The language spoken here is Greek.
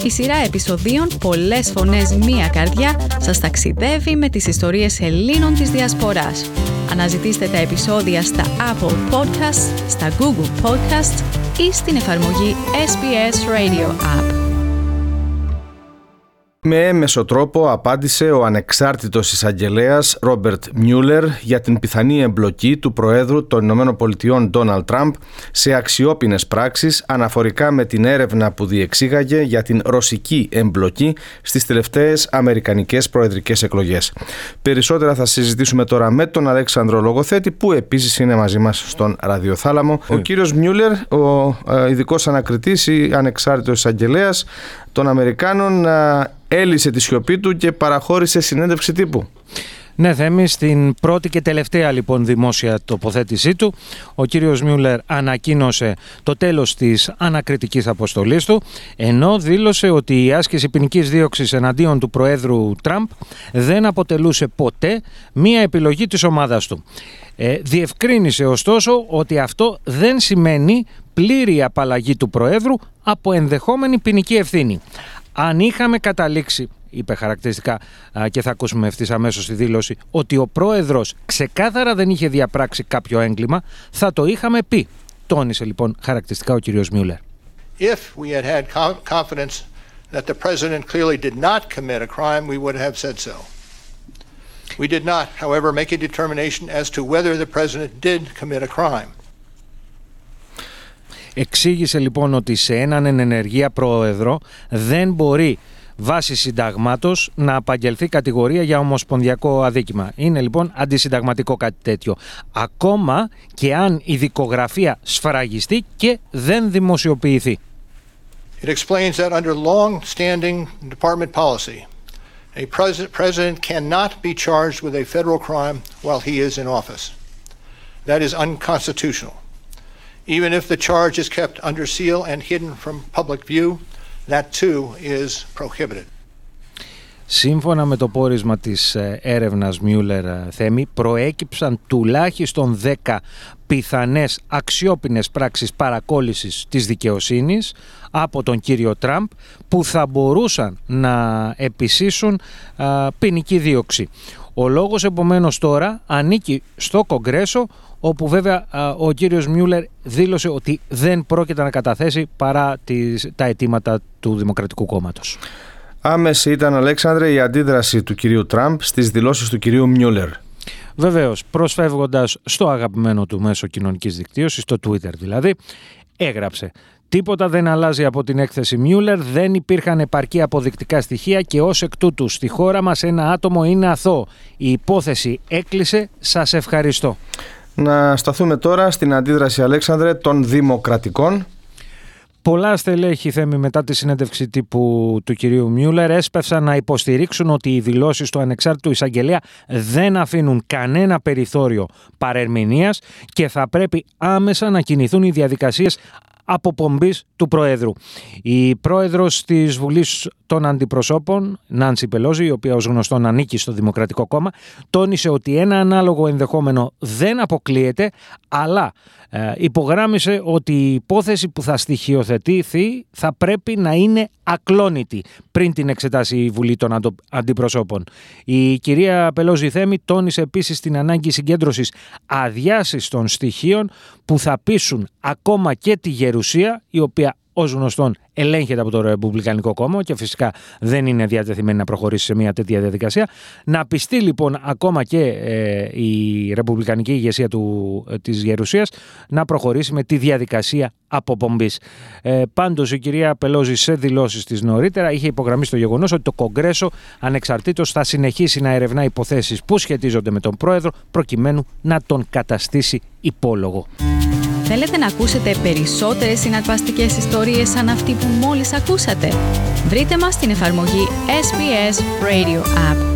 Η σειρά επεισοδίων «Πολλές φωνές, μία καρδιά» σας ταξιδεύει με τις ιστορίες Ελλήνων της Διασποράς. Αναζητήστε τα επεισόδια στα Apple Podcasts, στα Google Podcasts ή στην εφαρμογή SBS Radio App. Με έμμεσο τρόπο απάντησε ο ανεξάρτητος εισαγγελέας Ρόμπερτ Μιούλερ για την πιθανή εμπλοκή του Προέδρου των ΗΠΑ Ντόναλντ Τραμπ σε αξιόπινες πράξεις αναφορικά με την έρευνα που διεξήγαγε για την ρωσική εμπλοκή στις τελευταίες αμερικανικές προεδρικές εκλογές. Περισσότερα θα συζητήσουμε τώρα με τον Αλέξανδρο Λογοθέτη, που επίσης είναι μαζί μας στον ραδιοθάλαμο. Ο κύριος Μιούλερ, ο ειδικός ανακριτής ή ανεξάρτητος εισαγγελέας των Αμερικάνων, έλυσε τη σιωπή του και παραχώρησε συνέντευξη τύπου. Ναι, Θέμη, στην πρώτη και τελευταία λοιπόν δημόσια τοποθέτησή του, ο κύριος Μιούλερ ανακοίνωσε το τέλος της ανακριτικής αποστολής του, ενώ δήλωσε ότι η άσκηση ποινικής δίωξης εναντίον του Προέδρου Τραμπ δεν αποτελούσε ποτέ μία επιλογή της ομάδας του. Διευκρίνησε ωστόσο ότι αυτό δεν σημαίνει πλήρη απαλλαγή του Προέδρου από ενδεχόμενη ποινική ευθύνη. Αν είχαμε καταλήξει, είπε χαρακτηριστικά, και θα ακούσουμε ευθύς αμέσως τη δήλωση, ότι ο πρόεδρος ξεκάθαρα δεν είχε διαπράξει κάποιο έγκλημα, θα το είχαμε πει. Τόνισε λοιπόν χαρακτηριστικά ο κύριος Μιούλερ. If we had had confidence that the president clearly did not commit a crime, we would have said so. We did not, however, make a determination as to whether the president did commit a crime. Εξήγησε λοιπόν ότι σε έναν εν ενεργεία πρόεδρο δεν μπορεί βάσει συνταγμάτος να απαγγελθεί κατηγορία για ομοσπονδιακό αδίκημα. Είναι λοιπόν αντισυνταγματικό κάτι τέτοιο. Ακόμα και αν η δικογραφία σφραγιστεί και δεν δημοσιοποιηθεί. It explains that under long-standing department policy, a president cannot be charged with a federal crime while he is in office. That is unconstitutional. Even if the charge is kept under seal and hidden from public view, that too is prohibited. Σύμφωνα με το πόρισμα της έρευνας Μιούλερ, Θέμη, προέκυψαν τουλάχιστον 10 πιθανές αξιόπινες πράξεις παρακόλλησης της δικαιοσύνης από τον κύριο Τραμπ που θα μπορούσαν να επισύσουν ποινική δίωξη. Ο λόγος επομένως τώρα ανήκει στο Κογκρέσο, όπου βέβαια ο κύριος Μιούλερ δήλωσε ότι δεν πρόκειται να καταθέσει παρά τα αιτήματα του Δημοκρατικού Κόμματος. Άμεση ήταν, Αλέξανδρε, η αντίδραση του κυρίου Τραμπ στις δηλώσεις του κυρίου Μιούλερ. Βεβαίως, προσφεύγοντας στο αγαπημένο του μέσο κοινωνικής δικτύωσης, στο Twitter δηλαδή, έγραψε: «Τίποτα δεν αλλάζει από την έκθεση Μιούλερ, δεν υπήρχαν επαρκή αποδεικτικά στοιχεία και ως εκ τούτου στη χώρα μας ένα άτομο είναι αθώο. Η υπόθεση έκλεισε, σας ευχαριστώ». Να σταθούμε τώρα στην αντίδραση, Αλέξανδρε, των Δημοκρατικών. Πολλά στελέχη, Θέμη, μετά τη συνέντευξη τύπου του κυρίου Μιούλερ έσπευσαν να υποστηρίξουν ότι οι δηλώσεις του ανεξάρτητου εισαγγελέα δεν αφήνουν κανένα περιθώριο παρερμηνίας και θα πρέπει άμεσα να κινηθούν οι διαδικασίες αποπομπής του Προέδρου. Η πρόεδρος της Βουλής των Αντιπροσώπων, Νάνση Πελόζη, η οποία ως γνωστόν ανήκει στο Δημοκρατικό Κόμμα, τόνισε ότι ένα ανάλογο ενδεχόμενο δεν αποκλείεται, αλλά υπογράμμισε ότι η υπόθεση που θα στοιχειοθετηθεί θα πρέπει να είναι ακλόνητη πριν την εξετάσει η Βουλή των Αντιπροσώπων. Η κυρία Πελόζη, Θέμη, τόνισε επίσης την ανάγκη συγκέντρωσης αδιάσυστων στοιχείων που θα πείσουν ακόμα και τη Γερουσία, η οποία ως γνωστόν ελέγχεται από το Ρεπουμπλικανικό Κόμμα και φυσικά δεν είναι διατεθειμένη να προχωρήσει σε μια τέτοια διαδικασία. Να πιστεί λοιπόν ακόμα και η Ρεπουμπλικανική ηγεσία της Γερουσίας να προχωρήσει με τη διαδικασία αποπομπής. Πάντως η κυρία Πελόζη σε δηλώσεις της νωρίτερα είχε υπογραμμίσει το γεγονός ότι το Κογκρέσο ανεξαρτήτως θα συνεχίσει να ερευνά υποθέσεις που σχετίζονται με τον Πρόεδρο προκειμένου να τον καταστήσει υπόλογο. Θέλετε να ακούσετε περισσότερες συναρπαστικές ιστορίες σαν αυτή που μόλις ακούσατε? Βρείτε μας στην εφαρμογή SBS Radio App.